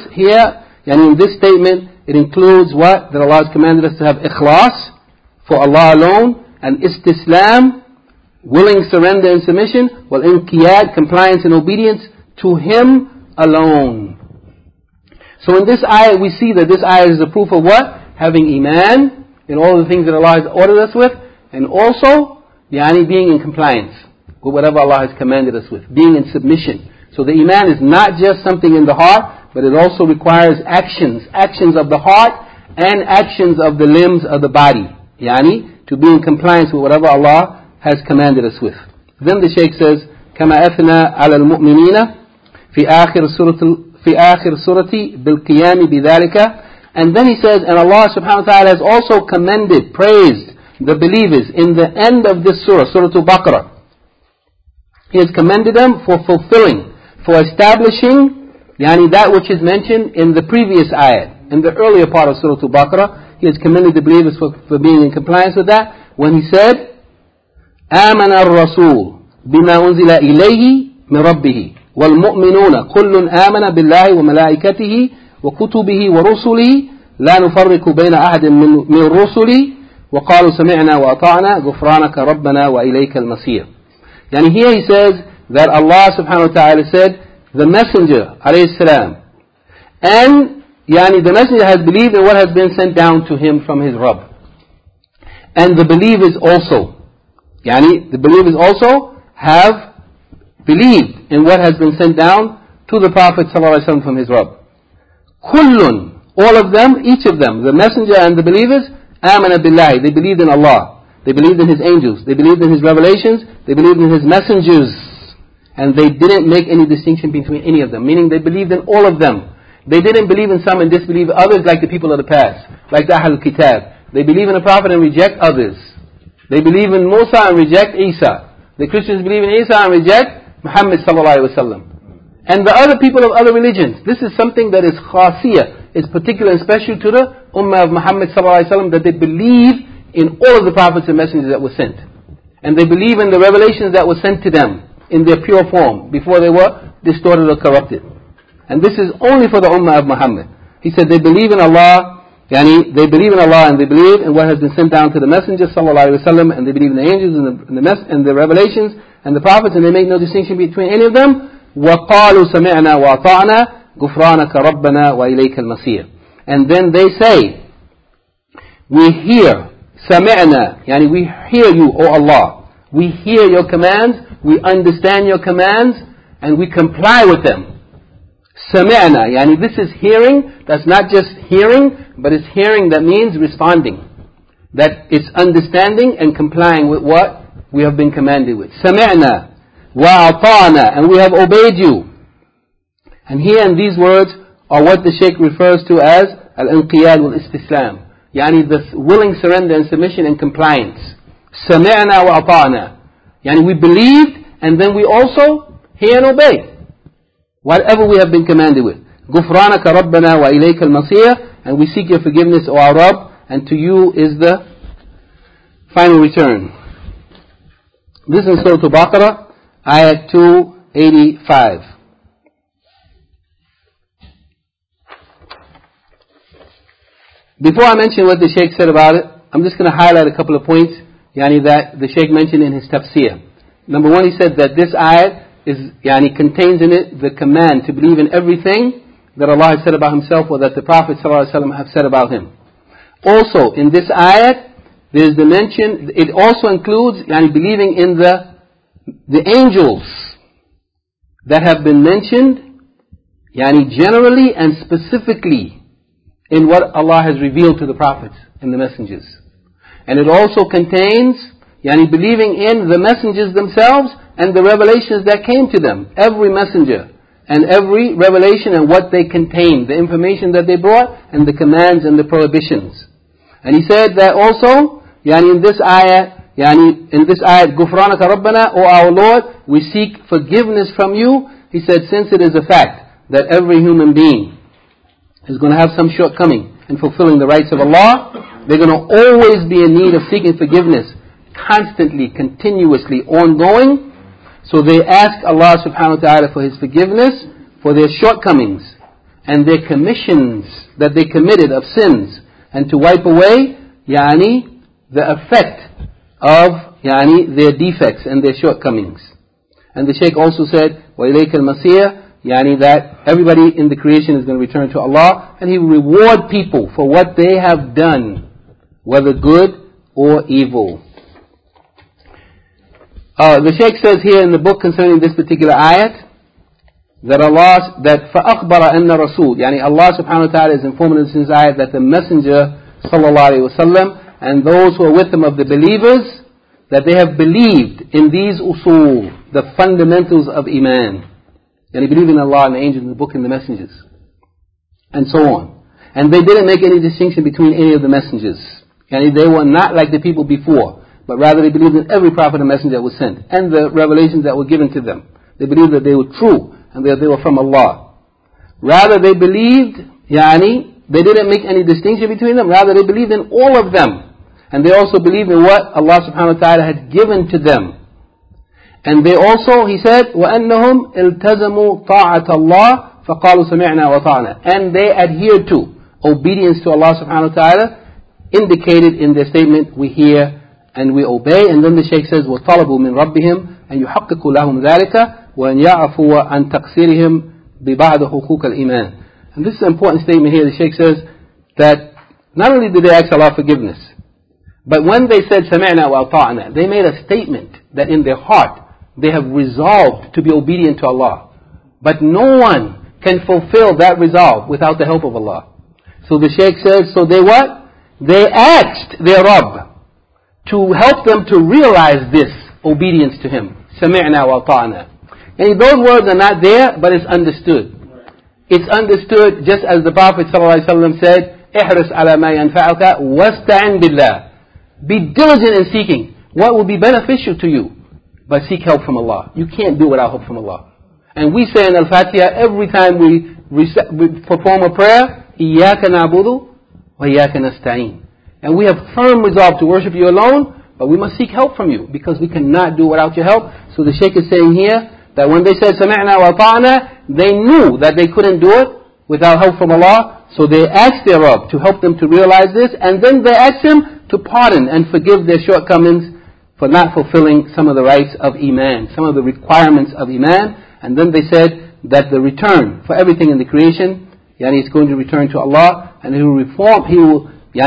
this statement, it includes what? That Allah has commanded us to have ikhlas for Allah alone, and istislam, willing surrender and submission, wal inqiyad, compliance and obedience to Him alone. So in this ayah we see that this ayah is a proof of what? Having Iman in all the things that Allah has ordered us with, and also being in compliance with whatever Allah has commanded us with, being in submission. So the Iman is not just something in the heart, but it also requires actions of the heart and actions of the limbs of the body. To be in compliance with whatever Allah has commanded us with. Then the Shaykh says, كما أثنى على المؤمنين في آخر سورة بالقيام بذلك. And then he says, and Allah subhanahu wa ta'ala has also commended, praised the believers in the end of this surah, Surah Al-Baqarah. He has commended them for fulfilling, for establishing that which is mentioned in the previous ayat, in the earlier part of Surah Al-Baqarah. He has commended the believers for being in compliance with that, when he said, آمن الرسول بما أنزل إليه من ربه والمؤمنون كل آمن بالله وملائكته وكتبه ورسله لا نفرق بين أحد من رسله وقالوا سمعنا وأطعنا غفرانك ربنا وإليك المصير. Here he says that Allah subhanahu wa ta'ala said, the messenger alayhi salam, and the messenger has believed in what has been sent down to him from his Rabb. And the believers also, have believed in what has been sent down to the Prophet ﷺ from his Rabb. Kullun, all of them, each of them, the messenger and the believers, amana billahi, they believed in Allah. They believed in His angels. They believed in His revelations. They believed in His messengers. And they didn't make any distinction between any of them, meaning they believed in all of them. They didn't believe in some and disbelieve others like the people of the past, like the Ahlul Kitab. They believe in a prophet and reject others. They believe in Musa and reject Isa. The Christians believe in Isa and reject Muhammad sallallahu alaihi wasallam. And the other people of other religions. This is something that is khasiyah, is particular and special to the Ummah of Muhammad sallallahu alaihi wasallam, that they believe in all of the prophets and messengers that were sent. And they believe in the revelations that were sent to them in their pure form, before they were distorted or corrupted. And this is only for the Ummah of Muhammad. He said they believe in Allah, they believe in Allah and they believe in what has been sent down to the Messenger sallallahu alaihi wasallam, and they believe in the angels and the revelations and the prophets, and they make no distinction between any of them. وَقَالُوا سَمِعْنَا وَأَطَعْنَا غُفْرَانَكَ رَبَّنَا وَإِلَيْكَ الْمَصِيرُ. And then they say, we hear, سَمِعْنَا, we hear you, O Allah. We hear your commands, we understand your commands, and we comply with them. سَمِعْنَا, this is hearing. That's not just hearing, but it's hearing that means responding. That it's understanding and complying with what we have been commanded with. سَمِعْنَا وَأَطَعْنَا, and we have obeyed you. And here in these words are what the Shaykh refers to as al-inqiyad wal-istislam. The willing surrender and submission and compliance. سَمِعْنَا وَأَطَعْنَا. We believed and then we also hear and obey whatever we have been commanded with. غُفْرَانَكَ رَبَّنَا وَإِلَيْكَ الْمَصِيرُ, and we seek your forgiveness, O our Rabb, and to you is the final return. This is Surah Al-Baqarah, Ayat 285. Before I mention what the Shaykh said about it, I'm just going to highlight a couple of points that the Shaykh mentioned in his tafsir. Number one, he said that this ayat contains in it the command to believe in everything that Allah has said about Himself or that the Prophet ﷺ have said about Him. Also, in this ayat, there is the mention, it also includes believing in the angels that have been mentioned generally and specifically in what Allah has revealed to the prophets and the messengers. And it also contains believing in the messengers themselves and the revelations that came to them. Every messenger and every revelation and what they contained, the information that they brought, and the commands and the prohibitions. And he said that also, in this ayah, غُفْرَانَكَ رَبَّنَا, O our Lord, we seek forgiveness from you. He said, since it is a fact that every human being is going to have some shortcoming in fulfilling the rights of Allah, they're going to always be in need of seeking forgiveness, constantly, continuously, ongoing. So they ask Allah subhanahu wa ta'ala for His forgiveness for their shortcomings and their commissions that they committed of sins, and to wipe away the effect of their defects and their shortcomings. And the Shaykh also said, وَإِلَيْكَ الْمَصِيرُ, that everybody in the creation is going to return to Allah, and He will reward people for what they have done, whether good or evil. The Shaykh says here in the book concerning this particular ayat, that فَأَخْبَرَ أَنَّ رَسُولُ, Allah subhanahu wa ta'ala is informing us in this ayat that the Messenger sallallahu alayhi wa sallam and those who are with him of the believers, that they have believed in these usul, the fundamentals of Iman. They believe in Allah and the angels and the book and the messengers, and so on. And they didn't make any distinction between any of the messengers. They were not like the people before, but rather they believed in every prophet and messenger that was sent, and the revelations that were given to them. They believed that they were true, and that they were from Allah. Rather they believed, they didn't make any distinction between them, rather they believed in all of them. And they also believed in what Allah subhanahu wa ta'ala had given to them. And they also, he said, وَأَنَّهُمْ إِلْتَزَمُوا طَاعَةَ اللَّهِ فَقَالُوا سَمِعْنَا وَطَعْنَا. And they adhered to obedience to Allah subhanahu wa ta'ala, indicated in their statement, we hear and we obey. And then the Shaykh says, وَطَلَبُوا مِنْ رَبِّهِمْ أَنْ يُحَقِّقُوا لَهُمْ ذَلِكَ وَأَنْ يَعْفُوا عَنْ تَقْصِيرِهِمْ بِبَعْضِ حُقُوقِ الْإِيمَانِ. And this is an important statement here. The Shaykh says that not only did they ask Allah forgiveness, but when they said سَمِعْنَا وَأَطَعْنَا, they made a statement that in their heart they have resolved to be obedient to Allah. But no one can fulfill that resolve without the help of Allah. So the Shaykh says, so they what? They asked their Rabb to help them to realize this obedience to Him. سَمِعْنَا وَأَطَعْنَا. And those words are not there, but it's understood. It's understood just as the Prophet ﷺ said, احرص على ما ينفعك واستعن بالله. Be diligent in seeking what will be beneficial to you, but seek help from Allah. You can't do without help from Allah. And we say in Al-Fatiha every time we perform a prayer, إِيَّاكَ نَعْبُدُ وَإِيَّاكَ نَسْتَعِينُ. And we have firm resolve to worship you alone, but we must seek help from you, because we cannot do without your help. So the Shaykh is saying here that when they said سَمِعْنَا وَأَطَعْنَا, they knew that they couldn't do it without help from Allah. So they asked their Rabb to help them to realize this, and then they asked Him to pardon and forgive their shortcomings for not fulfilling some of the rights of Iman, some of the requirements of Iman. And then they said that the return for everything in the creation, is going to return to Allah, and He will reform, He will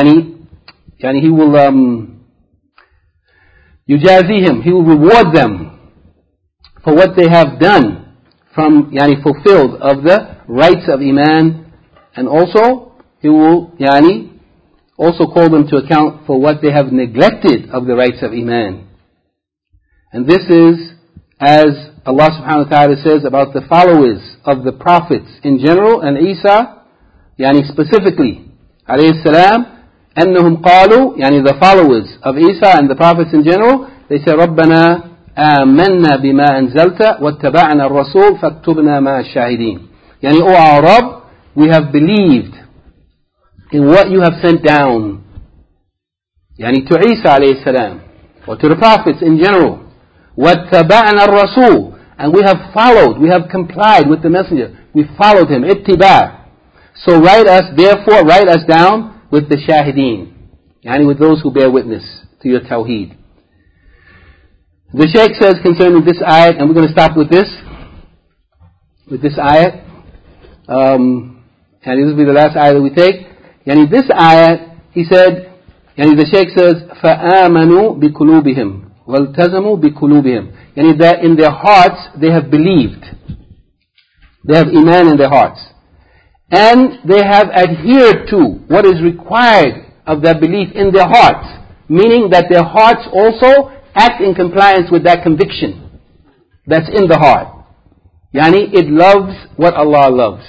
yujazihim, He will reward them for what they have done from, fulfilled of the rights of Iman. And also, He will, also call them to account for what they have neglected of the rights of Iman. And this is, as Allah subhanahu wa ta'ala says about the followers of the prophets in general, and Isa, specifically, alayhi salam, أنهم قالوا, the followers of Isa and the prophets in general, they say, رَبَّنَا آمَنَّا بِمَا أَنزَلْتَ وَاتَّبَعْنَا الرَّسُولَ فَاكْتُبْنَا مَعَ الشَّاهِدِينَ. O our Rabb, we have believed in what you have sent down, to Isa alayhi salam, or to the prophets in general. وَاتَّبَعْنَا الرَّسُولَ. And we have followed, we have complied with the messenger. We followed him, ittiba'. So write us down with the shahideen, with those who bear witness to your tawheed. The Shaykh says concerning this ayat, and we're going to stop with this ayat, and this will be the last ayat that we take. This ayat, he said, the Shaykh says, فَآمَنُوا بِقُلُوبِهِمْ وَالْتَزَمُوا بِقُلُوبِهِمْ. That in their hearts they have believed. They have iman in their hearts. And they have adhered to what is required of that belief in their hearts. Meaning that their hearts also act in compliance with that conviction that's in the heart. It loves what Allah loves.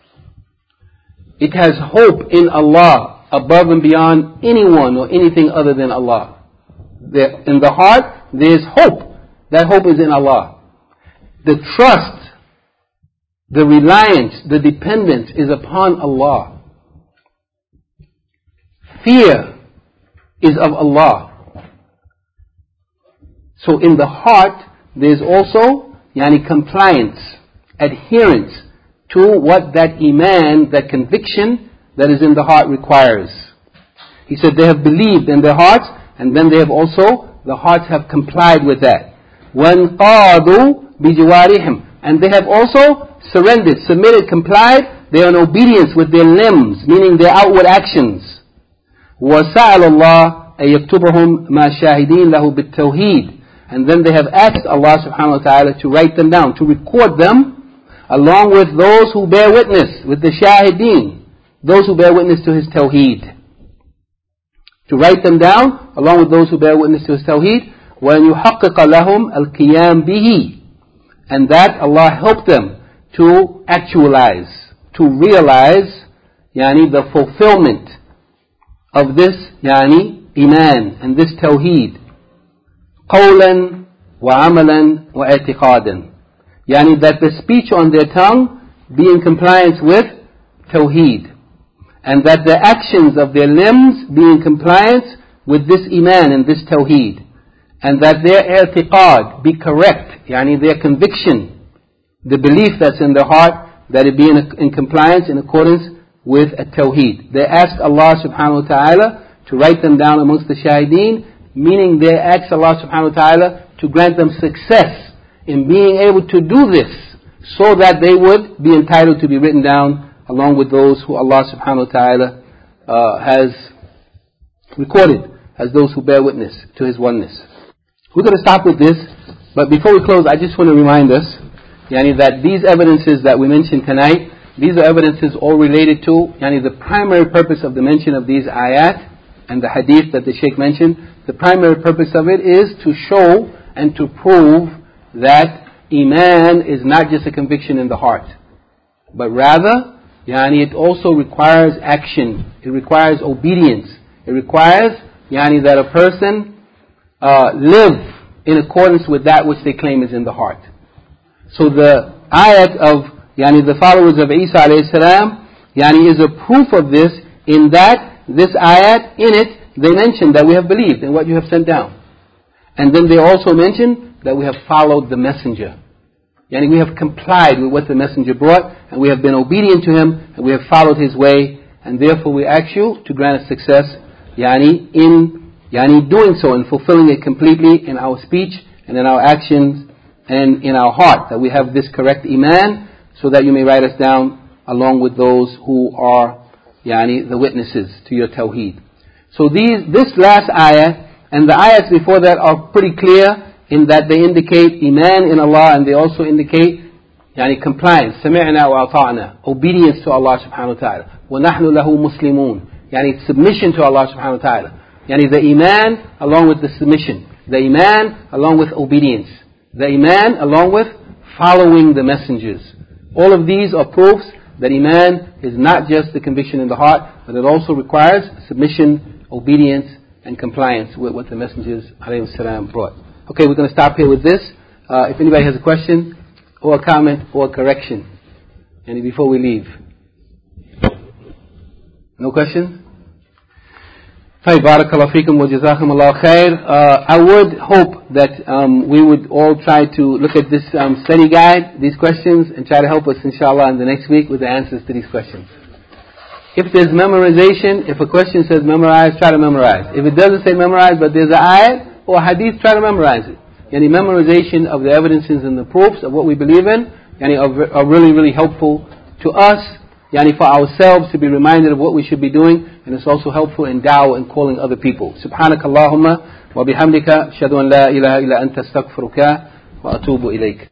It has hope in Allah above and beyond anyone or anything other than Allah. In the heart, there is hope. That hope is in Allah. The trust, the reliance, the dependence is upon Allah. Fear is of Allah. So in the heart, there is also compliance, adherence to what that iman, that conviction that is in the heart requires. He said they have believed in their hearts, and then they have also, the hearts have complied with that. وَانْقَادُوا بِجِوَارِهِمْ. And they have also surrendered, submitted, complied. They are in obedience with their limbs, meaning their outward actions. وَسَأَلَ اللَّهَ أَن يَكْتُبَهُمْ مَا شَاهِدِينَ لَهُ بِالتَّوْحِيدِ. And then they have asked Allah subhanahu wa ta'ala to write them down, to record them, along with those who bear witness, with the shahideen, those who bear witness to His tawheed. To write them down, along with those who bear witness to His tawheed. وَأَنْ يُحَقِّقَ لَهُمْ الْقِيَامِ بِهِ. And that Allah helped them to actualize, to realize, the fulfillment of this, iman, and this tawheed. قَوْلًا وَعَمَلًا وَاعْتِقَادًا. That the speech on their tongue be in compliance with tawheed. And that the actions of their limbs be in compliance with this iman and this tawheed. And that their i'tiqad be correct, their conviction, the belief that's in their heart, that it be in compliance, in accordance with a tawheed. They asked Allah subhanahu wa ta'ala to write them down amongst the shahideen, meaning they asked Allah subhanahu wa ta'ala to grant them success in being able to do this, so that they would be entitled to be written down along with those who Allah subhanahu wa ta'ala has recorded as those who bear witness to His oneness. We're going to stop with this, but before we close, I just want to remind us that these evidences that we mentioned tonight, these are evidences all related to the primary purpose of the mention of these ayat and the hadith that the Shaykh mentioned, the primary purpose of it is to show and to prove that Iman is not just a conviction in the heart, but rather, it also requires action. It requires obedience. It requires, that a person live in accordance with that which they claim is in the heart. So the ayat of, the followers of Isa alayhi salam, is a proof of this, in that this ayat, in it, they mention that we have believed in what you have sent down. And then they also mention that we have followed the messenger. We have complied with what the messenger brought, and we have been obedient to him, and we have followed his way, and therefore we ask you to grant us success, in doing so, and fulfilling it completely in our speech, and in our actions, and in our heart, that we have this correct Iman, so that you may write us down along with those who are, the witnesses to your Tawheed. So this last ayah, and the ayahs before that are pretty clear, in that they indicate Iman in Allah, and they also indicate compliance, سمعنا وأطعنا, obedience to Allah subhanahu wa ta'ala. وَنَحْنُ لَهُ مُسْلِمُونَ, submission to Allah subhanahu wa ta'ala. The Iman along with the submission, the Iman along with obedience, the Iman along with following the messengers. All of these are proofs that Iman is not just the conviction in the heart, but it also requires submission, obedience, and compliance with what the messengers alayhi salam brought. Okay, we're going to stop here with this. If anybody has a question, or a comment, or a correction, before we leave. No questions? طيب, بارك الله فيكم وجزاكم الله خير. I would hope that we would all try to look at this study guide, these questions, and try to help us inshallah in the next week with the answers to these questions. If there's memorization, if a question says memorize, try to memorize. If it doesn't say memorize, but there's an ayat or hadith, try to memorize it. Memorization of the evidences and the proofs of what we believe in are really, really helpful to us, for ourselves to be reminded of what we should be doing, and it's also helpful in da'wah and calling other people. Subhanakallahumma wa bihamdika, ashhadu an la ilaha illa anta astaghfiruka wa atubu ilayk.